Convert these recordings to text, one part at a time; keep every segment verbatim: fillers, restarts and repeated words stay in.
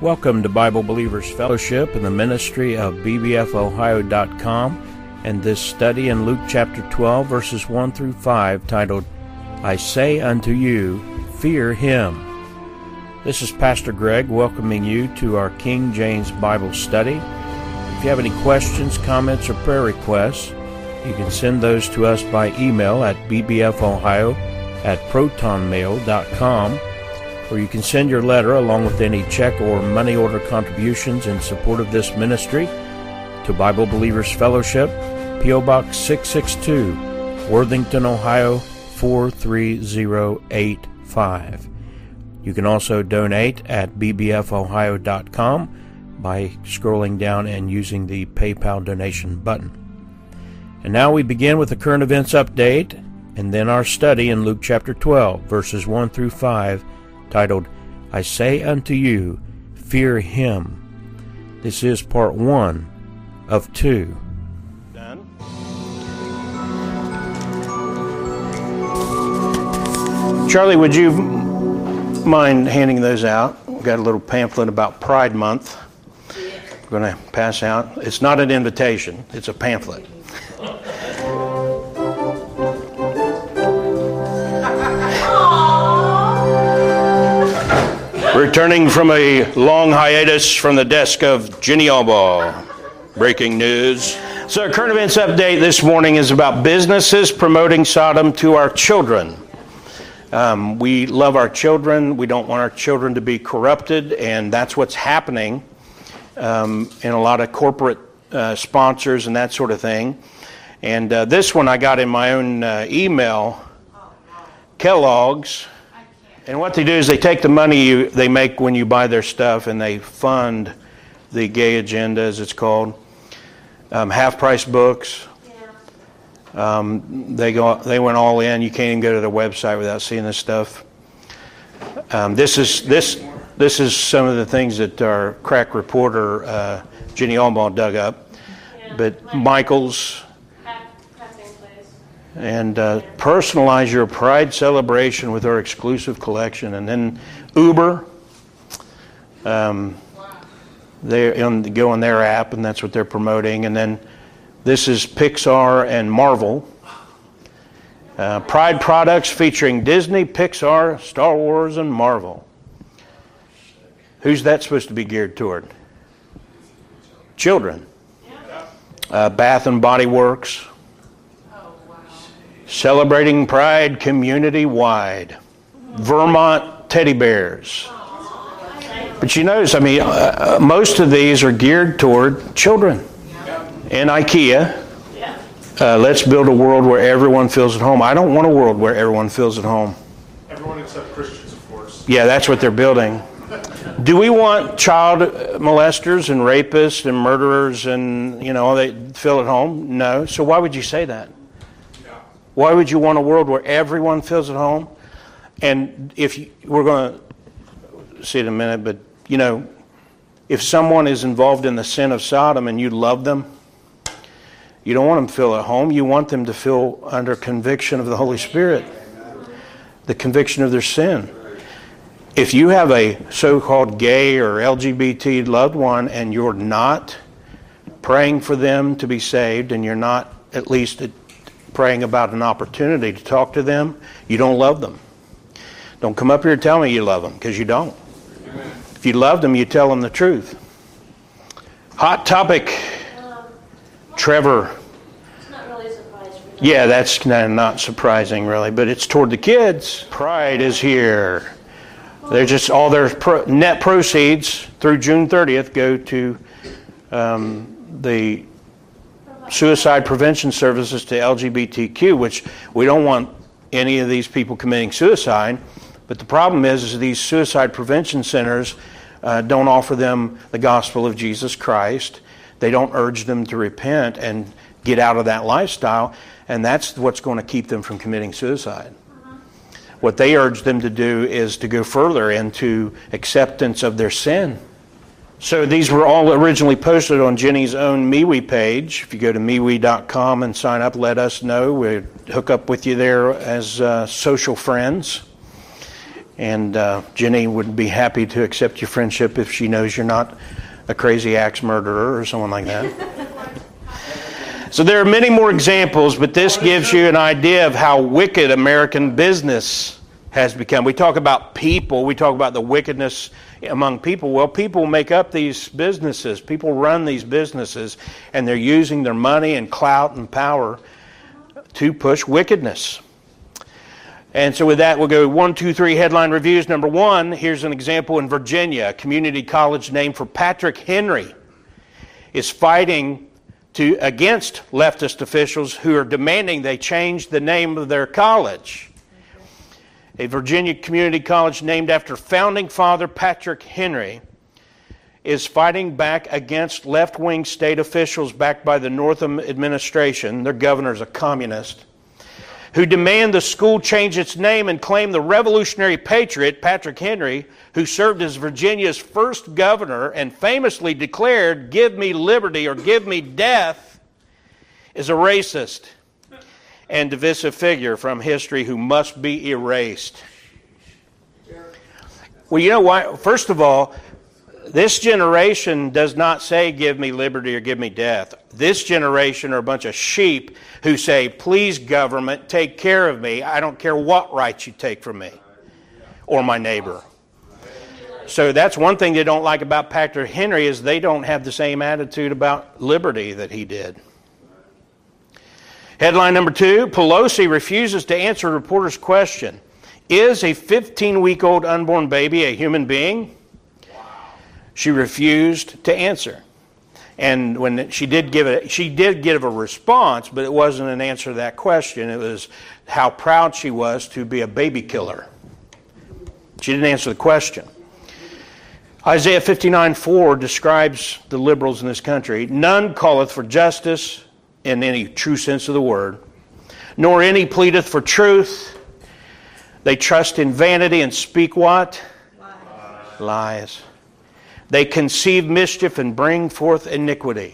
Welcome to Bible Believers Fellowship in the ministry of B B F Ohio dot com and this study in Luke chapter twelve, verses one through five, titled, I Say Unto You, Fear Him. This is Pastor Greg welcoming you to our King James Bible study. If you have any questions, comments, or prayer requests, you can send those to us by email at b b f ohio at proton mail dot com, or you can send your letter along with any check or money order contributions in support of this ministry to Bible Believers Fellowship, P O Box six six two, Worthington, Ohio four three zero eight five. You can also donate at b b f ohio dot com by scrolling down and using the PayPal donation button. And now we begin with the current events update and then our study in Luke chapter twelve, verses one through five, titled, I Say Unto You, Fear Him. This is part one of two. Done. Charlie, would you mind handing those out? We've got a little pamphlet about Pride Month. We're going to pass out. It's not an invitation, it's a pamphlet. Returning from a long hiatus from the desk of Jenny Albaugh. Breaking news. So our current events update this morning is about businesses promoting Sodom to our children. Um, we love our children. We don't want our children to be corrupted, and that's what's happening um, in a lot of corporate uh, sponsors and that sort of thing. And uh, this one I got in my own uh, email, Kellogg's. And what they do is they take the money you, they make when you buy their stuff and they fund the gay agenda, as it's called. Um, half-price books. Yeah. Um, they go. They went all in. You can't even go to their website without seeing this stuff. Um, this is this this is some of the things that our crack reporter uh, Jenny Albaugh dug up. Yeah. But Michael's. And uh, personalize your Pride celebration with our exclusive collection. And then Uber, um, they go on their app, and that's what they're promoting. And then this is Pixar and Marvel. Uh, Pride products featuring Disney, Pixar, Star Wars, and Marvel. Who's that supposed to be geared toward? Children. Uh, Bath and Body Works. Celebrating Pride community-wide. Vermont teddy bears. But you notice, I mean, uh, most of these are geared toward children. And IKEA, uh, let's build a world where everyone feels at home. I don't want a world where everyone feels at home. Everyone except Christians, of course. Yeah, that's what they're building. Do we want child molesters and rapists and murderers and, you know, they feel at home? No. So why would you say that? Why would you want a world where everyone feels at home? And if you, we're going to see it in a minute, but, you know, if someone is involved in the sin of Sodom and you love them, you don't want them to feel at home. You want them to feel under conviction of the Holy Spirit, the conviction of their sin. If you have a so-called gay or L G B T loved one and you're not praying for them to be saved and you're not at least praying about an opportunity to talk to them, you don't love them. Don't come up here and tell me you love them, because you don't. Amen. If you love them, you tell them the truth. Hot topic. Um, Trevor. It's not really a surprise for them. Yeah, that's not surprising, really, but it's toward the kids. Pride is here. They're just all their pro, net proceeds through June thirtieth go to um, the suicide prevention services to L G B T Q, which we don't want any of these people committing suicide. But the problem is, is these suicide prevention centers uh, don't offer them the gospel of Jesus Christ. They don't urge them to repent and get out of that lifestyle. And that's what's going to keep them from committing suicide. Uh-huh. What they urge them to do is to go further into acceptance of their sin. So these were all originally posted on Jenny's own MeWe page. If you go to MeWe dot com and sign up, let us know. We'll hook up with you there as uh, social friends. And uh, Jenny would be happy to accept your friendship if she knows you're not a crazy axe murderer or someone like that. So there are many more examples, but this gives you an idea of how wicked American business has become. We talk about people, we talk about the wickedness among people. Well, people make up these businesses. People run these businesses, and they're using their money and clout and power to push wickedness. And so with that, we'll go one, two, three headline reviews. Number one, here's an example in Virginia. A community college named for Patrick Henry is fighting to against leftist officials who are demanding they change the name of their college. A Virginia community college named after founding father Patrick Henry is fighting back against left-wing state officials backed by the Northam administration. Their governor's a communist, who demand the school change its name and claim the revolutionary patriot, Patrick Henry, who served as Virginia's first governor and famously declared, "Give me liberty or give me death," is a racist and divisive figure from history who must be erased. Well, you know why? First of all, this generation does not say, "Give me liberty or give me death." This generation are a bunch of sheep who say, "Please, government, take care of me. I don't care what rights you take from me or my neighbor." So that's one thing they don't like about Patrick Henry is they don't have the same attitude about liberty that he did. Headline number two, Pelosi refuses to answer a reporter's question. Is a fifteen-week-old unborn baby a human being? She refused to answer. And when she did give it, she did give a response, but it wasn't an answer to that question. It was how proud she was to be a baby killer. She didn't answer the question. Isaiah fifty-nine four describes the liberals in this country. None calleth for justice in any true sense of the word, nor any pleadeth for truth. They trust in vanity and speak what? Lies. Lies. They conceive mischief and bring forth iniquity.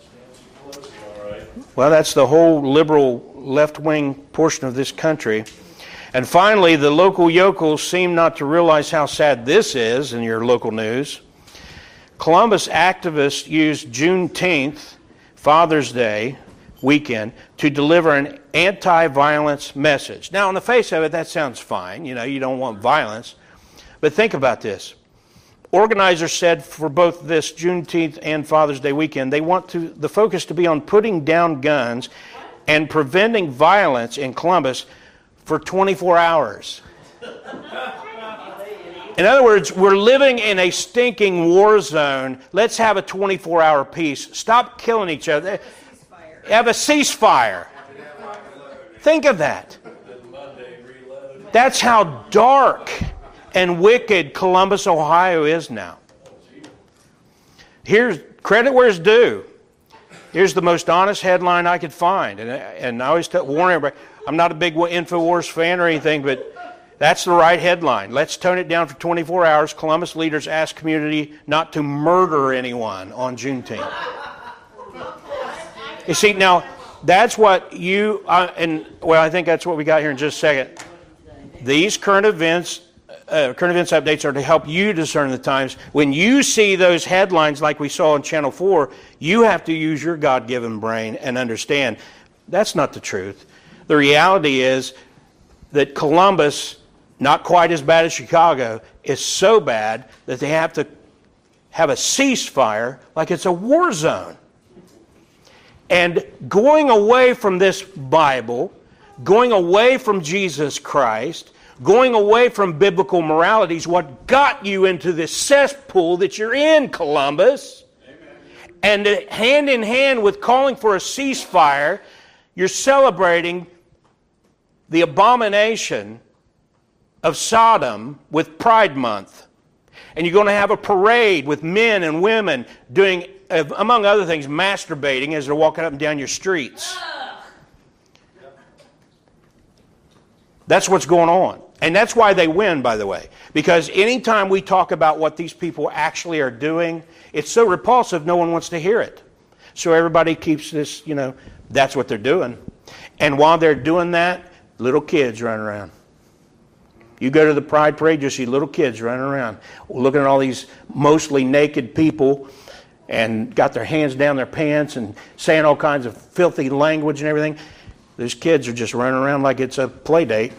Well, that's the whole liberal left-wing portion of this country. And finally, the local yokels seem not to realize how sad this is in your local news. Columbus activists used Juneteenth, Father's Day weekend, to deliver an anti-violence message. Now, on the face of it, that sounds fine. You know, you don't want violence. But think about this. Organizers said for both this Juneteenth and Father's Day weekend, they want to, the focus to be on putting down guns and preventing violence in Columbus for twenty-four hours. In other words, we're living in a stinking war zone. Let's have a twenty-four hour peace. Stop killing each other. Have a ceasefire. Think of that. That's how dark and wicked Columbus, Ohio is now. Here's credit where it's due. Here's the most honest headline I could find. And, and I always tell, warn everybody, I'm not a big InfoWars fan or anything, but that's the right headline. Let's tone it down for twenty-four hours. Columbus leaders ask community not to murder anyone on Juneteenth. You see, now, that's what you, uh, and well, I think that's what we got here in just a second. These current events Uh, current events updates are to help you discern the times. When you see those headlines like we saw on Channel four, you have to use your God-given brain and understand that's not the truth. The reality is that Columbus, not quite as bad as Chicago, is so bad that they have to have a ceasefire like it's a war zone. And going away from this Bible, going away from Jesus Christ, going away from biblical morality is what got you into this cesspool that you're in, Columbus. Amen. And hand in hand with calling for a ceasefire, you're celebrating the abomination of Sodom with Pride Month. And you're going to have a parade with men and women doing, among other things, masturbating as they're walking up and down your streets. That's what's going on. And that's why they win, by the way. Because anytime we talk about what these people actually are doing, it's so repulsive, no one wants to hear it. So everybody keeps this, you know, that's what they're doing. And while they're doing that, little kids run around. You go to the Pride Parade, you'll see little kids running around, looking at all these mostly naked people and got their hands down their pants and saying all kinds of filthy language and everything. These kids are just running around like it's a play date.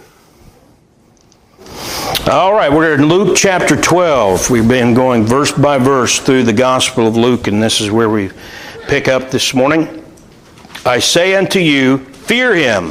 All right, we're in Luke chapter twelve. We've been going verse by verse through the Gospel of Luke, and this is where we pick up this morning. I say unto you, fear him.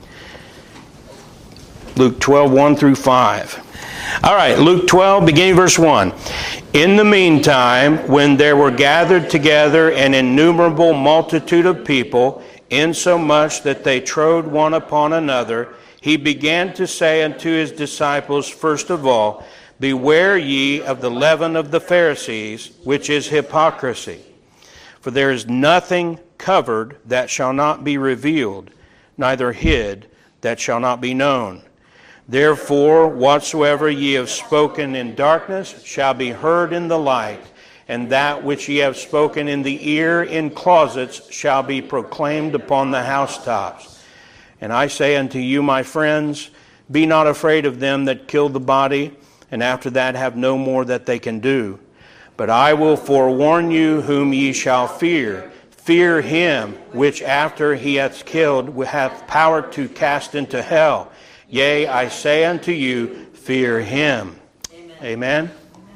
Luke twelve, one through five. All right, Luke twelve, beginning verse one. In the meantime, when there were gathered together an innumerable multitude of people, insomuch that they trode one upon another, he began to say unto his disciples, first of all, beware ye of the leaven of the Pharisees, which is hypocrisy. For there is nothing covered that shall not be revealed, neither hid that shall not be known. Therefore, whatsoever ye have spoken in darkness shall be heard in the light, and that which ye have spoken in the ear in closets shall be proclaimed upon the housetops. And I say unto you, my friends, be not afraid of them that kill the body, and after that have no more that they can do. But I will forewarn you whom ye shall fear. Fear him which after he hath killed hath power to cast into hell. Yea, I say unto you, fear him. Amen. Amen.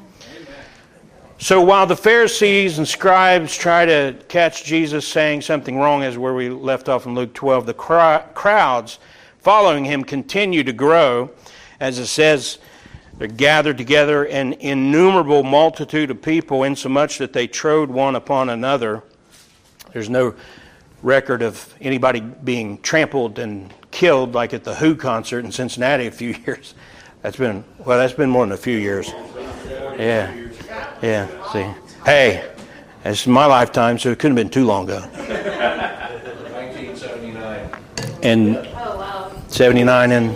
So while the Pharisees and scribes try to catch Jesus saying something wrong, as where we left off in Luke twelve, the crowds following him continue to grow. As it says, they're gathered together an innumerable multitude of people, insomuch that they trode one upon another. There's no record of anybody being trampled and killed like at the Who concert in Cincinnati a few years. That's been, well, that's been more than a few years. Yeah. Yeah, see. Hey, it's my lifetime, so it couldn't have been too long ago. nineteen seventy-nine. And Oh, wow. seventy-nine and...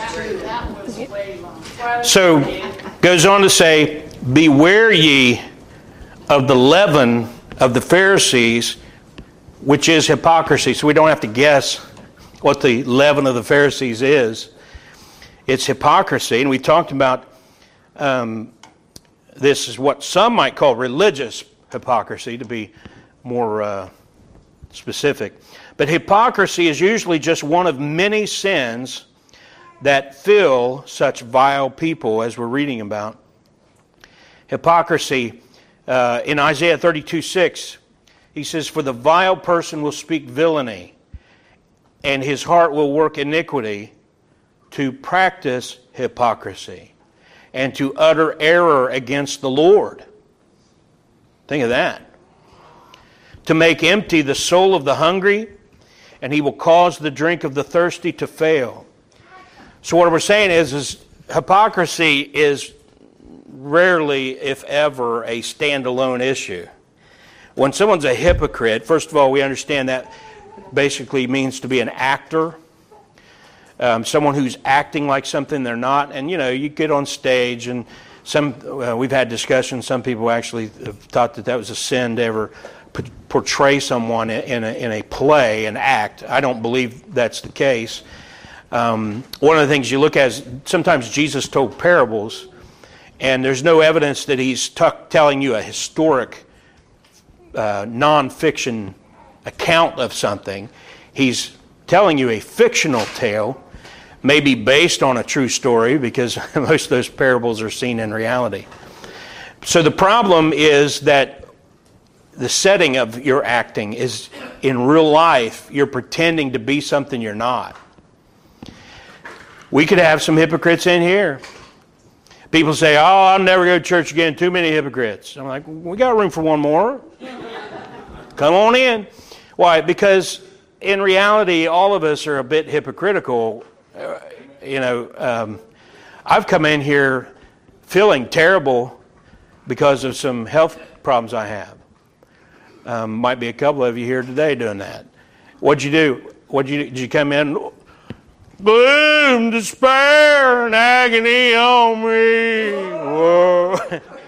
So, goes on to say, beware ye of the leaven of the Pharisees, which is hypocrisy. So we don't have to guess what the leaven of the Pharisees is. It's hypocrisy. And we talked about... Um, This is what some might call religious hypocrisy, to be more uh, specific. But hypocrisy is usually just one of many sins that fill such vile people as we're reading about. Hypocrisy, uh, in Isaiah thirty-two six, he says, for the vile person will speak villainy, and his heart will work iniquity to practice hypocrisy, and to utter error against the Lord. Think of that. To make empty the soul of the hungry, and he will cause the drink of the thirsty to fail. So what we're saying is, is hypocrisy is rarely, if ever, a standalone issue. When someone's a hypocrite, first of all, we understand that basically means to be an actor. Um, someone who's acting like something they're not. And, you know, you get on stage and some, uh, we've had discussions, some people actually have thought that that was a sin to ever p- portray someone in a, in a play, an act. I don't believe that's the case. Um, one of the things you look at is sometimes Jesus told parables, and there's no evidence that he's t- telling you a historic, uh, non-fiction account of something. He's telling you a fictional tale, maybe based on a true story, because most of those parables are seen in reality. So the problem is that the setting of your acting is, in real life, you're pretending to be something you're not. We could have some hypocrites in here. People say, oh, I'll never go to church again, too many hypocrites. I'm like, we got room for one more. Come on in. Why? Because in reality, all of us are a bit hypocritical. Uh, you know, um, I've come in here feeling terrible because of some health problems I have. Um, might be a couple of you here today doing that. What'd you do? What'd you did you come in? Gloom, despair, and agony on me. Whoa.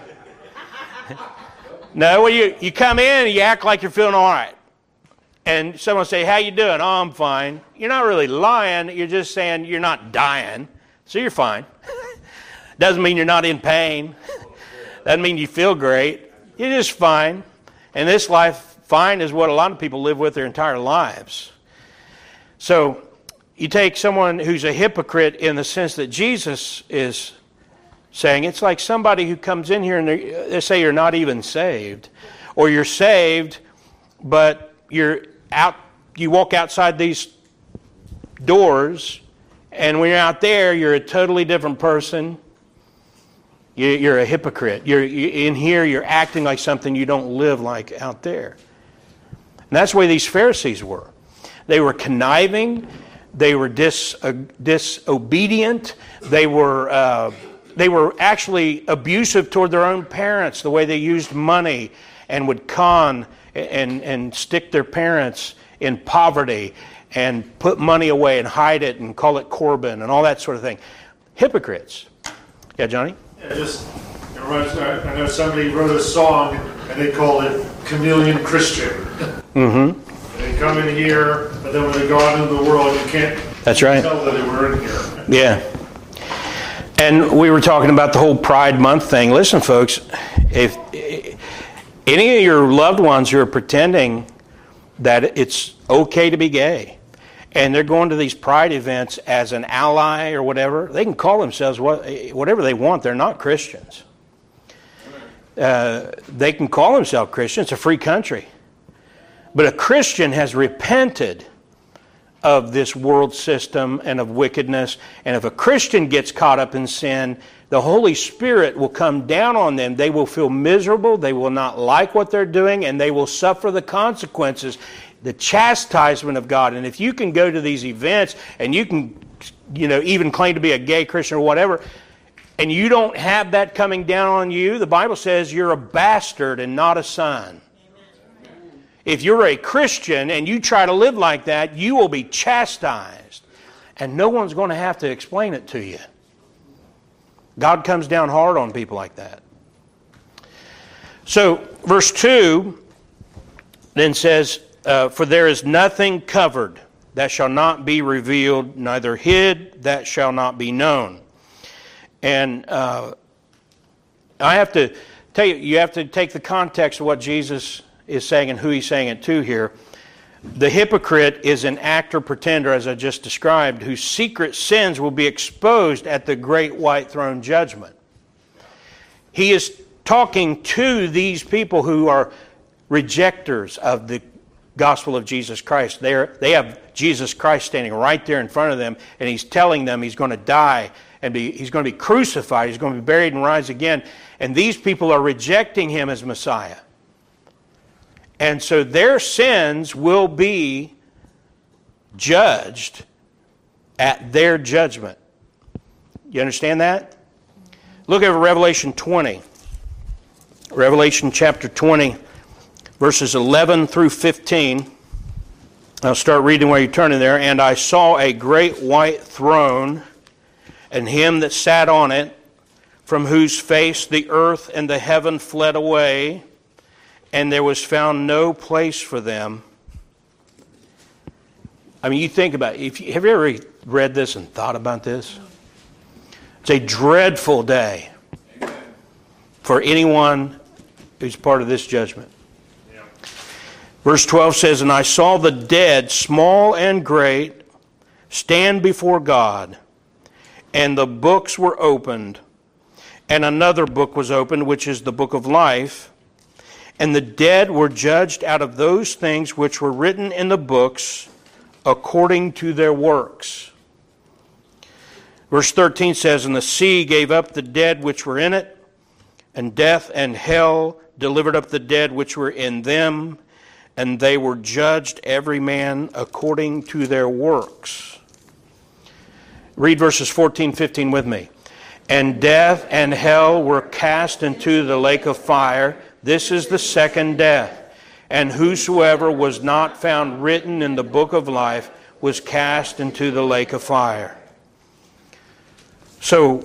No, well, you you come in and you act like you're feeling all right. And someone say, how you doing? Oh, I'm fine. You're not really lying. You're just saying you're not dying. So you're fine. Doesn't mean you're not in pain. Doesn't mean you feel great. You're just fine. And this life, fine is what a lot of people live with their entire lives. So you take someone who's a hypocrite in the sense that Jesus is saying, it's like somebody who comes in here and they, they say you're not even saved. Or you're saved, but you're out, you walk outside these doors, and when you're out there, you're a totally different person. You, you're a hypocrite. You're you, in here, you're acting like something you don't live like out there. And that's the way these Pharisees were. They were conniving. They were dis, uh, disobedient. They were uh, they were actually abusive toward their own parents. The way they used money and would con and and stick their parents in poverty and put money away and hide it and call it Corban and all that sort of thing. Hypocrites. Yeah, Johnny? Yeah, just, it reminds me, I know somebody wrote a song and they called it Chameleon Christian. Mm-hmm. They come in here, but then when they go out into the world, you can't That's right. tell that they were in here. Yeah. And we were talking about the whole Pride Month thing. Listen, folks, if any of your loved ones who are pretending that it's okay to be gay, and they're going to these Pride events as an ally or whatever, they can call themselves what, whatever they want. They're not Christians. Uh, they can call themselves Christians. It's a free country. But a Christian has repented of this world system and of wickedness. And if a Christian gets caught up in sin, the Holy Spirit will come down on them. They will feel miserable. They will not like what they're doing, and they will suffer the consequences, the chastisement of God. And if you can go to these events and you can, you know, even claim to be a gay Christian or whatever, and you don't have that coming down on you, the Bible says you're a bastard and not a son. If you're a Christian and you try to live like that, you will be chastised. And no one's going to have to explain it to you. God comes down hard on people like that. So, verse two then says, uh, For there is nothing covered that shall not be revealed, neither hid that shall not be known. And uh, I have to tell you, you have to take the context of what Jesus is saying and who he's saying it to here. The hypocrite is an actor pretender, as I just described, whose secret sins will be exposed at the great white throne judgment. He is talking to these people who are rejectors of the gospel of Jesus Christ. They're, they have Jesus Christ standing right there in front of them, and he's telling them he's going to die and be, he's going to be crucified, he's going to be buried and rise again. And these people are rejecting him as Messiah. And so their sins will be judged at their judgment. You understand that? Look at Revelation twenty. Revelation chapter twenty, verses eleven through fifteen. I'll start reading while you're turning there. And I saw a great white throne, and him that sat on it, from whose face the earth and the heaven fled away, and there was found no place for them. I mean, you think about it. If you, have you ever read this and thought about this? It's a dreadful day for anyone who's part of this judgment. Yeah. Verse twelve says, And I saw the dead, small and great, stand before God, and the books were opened, and another book was opened, which is the book of life. And the dead were judged out of those things which were written in the books according to their works. Verse thirteen says, And the sea gave up the dead which were in it, and death and hell delivered up the dead which were in them, and they were judged every man according to their works. Read verses fourteen, fifteen with me. And death and hell were cast into the lake of fire. This is the second death. And whosoever was not found written in the book of life was cast into the lake of fire. So,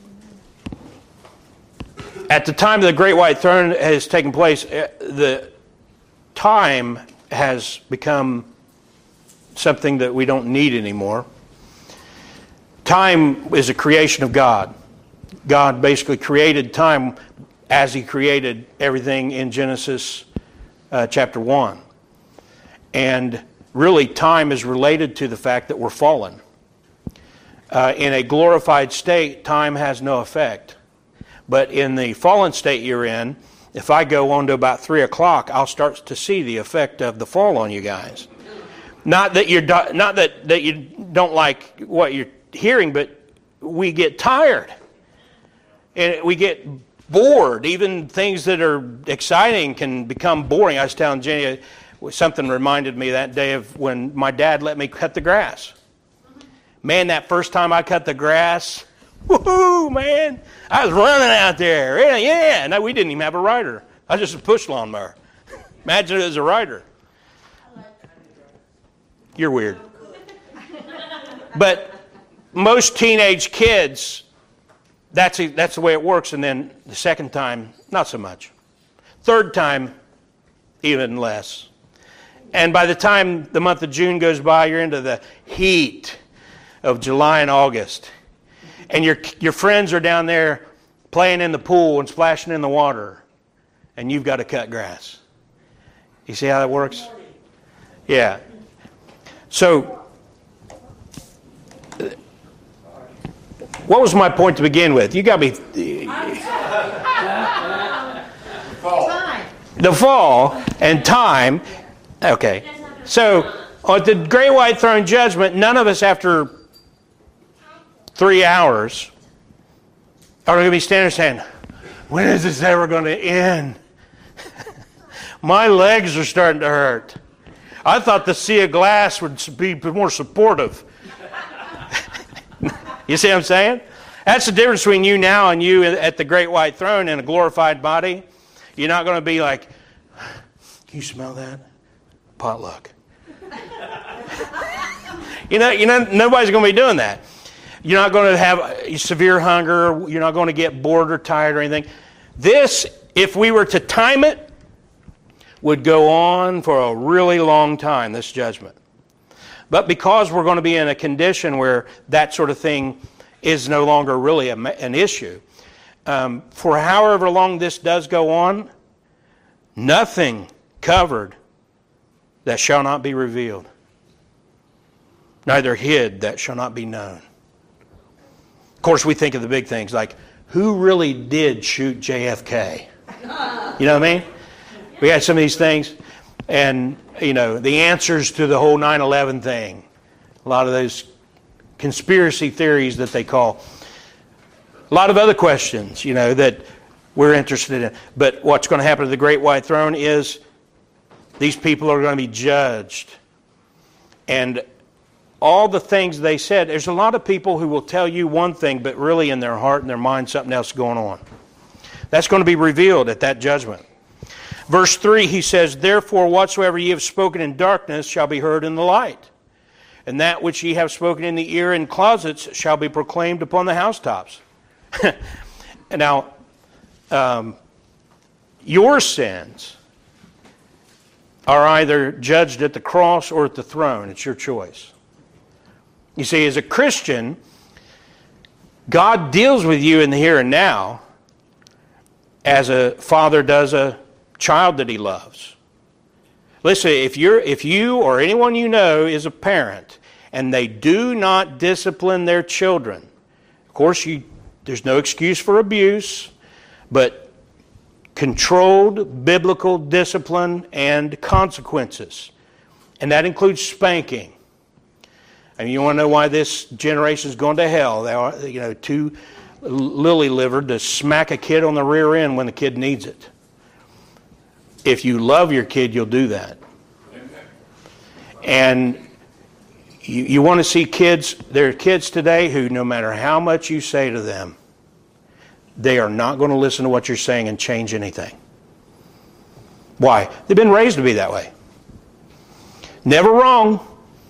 at the time the great white throne has taken place, the time has become something that we don't need anymore. Time is a creation of God. God basically created time as He created everything in Genesis uh, chapter one. And really, time is related to the fact that we're fallen. Uh, in a glorified state, time has no effect. But in the fallen state you're in, if I go on to about three o'clock, I'll start to see the effect of the fall on you guys. Not that you're not that, that you don't like what you're hearing, but we get tired. And we get bored. Even things that are exciting can become boring. I was telling Jenny, something reminded me that day of when my dad let me cut the grass. Man, that first time I cut the grass, woohoo, man. I was running out there. Yeah, yeah. No, we didn't even have a rider. I was just a push lawnmower. Imagine it as a rider. You're weird. But most teenage kids, that's a, that's the way it works. And then the second time, not so much. Third time, even less. And by the time the month of June goes by, you're into the heat of July and August. And your your friends are down there playing in the pool and splashing in the water. And you've got to cut grass. You see how that works? Yeah. So, what was my point to begin with? You got me... Fall. The fall and time. Okay. So, at the Great White Throne Judgment, none of us after three hours are going to be standing there saying, when is this ever going to end? My legs are starting to hurt. I thought the sea of glass would be more supportive. You see what I'm saying? That's the difference between you now and you at the Great White Throne in a glorified body. You're not going to be like, can you smell that? Potluck. you know, you know, nobody's going to be doing that. You're not going to have severe hunger. You're not going to get bored or tired or anything. This, if we were to time it, would go on for a really long time, this judgment. But because we're going to be in a condition where that sort of thing is no longer really a, an issue, um, for however long this does go on, nothing covered that shall not be revealed, neither hid that shall not be known. Of course, we think of the big things like, who really did shoot J F K? You know what I mean? We had some of these things, and, you know, the answers to the whole nine eleven thing. A lot of those conspiracy theories that they call. A lot of other questions, you know, that we're interested in. But what's going to happen to the Great White Throne is these people are going to be judged. And all the things they said, there's a lot of people who will tell you one thing, but really in their heart and their mind something else going on. That's going to be revealed at that judgment. Verse three, he says, therefore whatsoever ye have spoken in darkness shall be heard in the light. And that which ye have spoken in the ear in closets shall be proclaimed upon the housetops. And now, um, your sins are either judged at the cross or at the throne. It's your choice. You see, as a Christian, God deals with you in the here and now as a father does a child that he loves. Listen, if you're if you or anyone you know is a parent and they do not discipline their children, of course you there's no excuse for abuse, but controlled biblical discipline and consequences. And that includes spanking. I mean, you want to know why this generation is going to hell? They are, you know, too lily-livered to smack a kid on the rear end when the kid needs it. If you love your kid, you'll do that. And you, you want to see kids, there are kids today who, no matter how much you say to them, they are not going to listen to what you're saying and change anything. Why? They've been raised to be that way. Never wrong.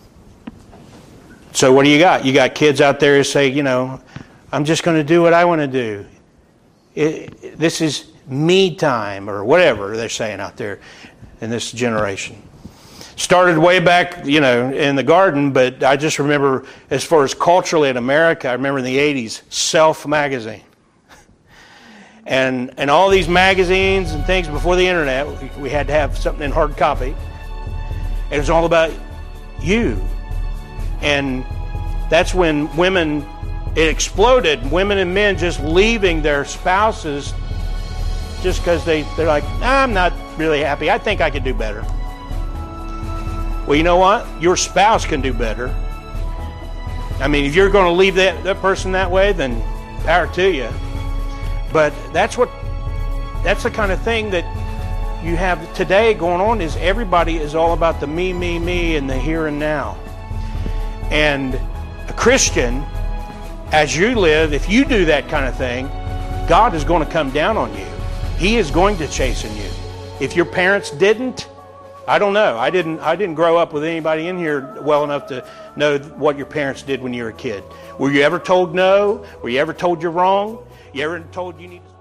So what do you got? You got kids out there who say, you know, I'm just going to do what I want to do. It, this is me time, or whatever they're saying out there in this generation. Started way back, you know, in the garden, but I just remember, as far as culturally in America, I remember in the eighties, Self magazine. And and all these magazines and things before the internet, we, we had to have something in hard copy. And it was all about you. And that's when women, it exploded. Women and men just leaving their spouses just because they, they're like, I'm not really happy. I think I could do better. Well, you know what? Your spouse can do better. I mean, if you're going to leave that, that person that way, then power to you. But that's what, that's the kind of thing that you have today going on, is everybody is all about the me, me, me, and the here and now. And a Christian, as you live, if you do that kind of thing, God is going to come down on you. He is going to chasten you. If your parents didn't, I don't know. I didn't I didn't grow up with anybody in here well enough to know what your parents did when you were a kid. Were you ever told no? Were you ever told you're wrong? You ever told you need to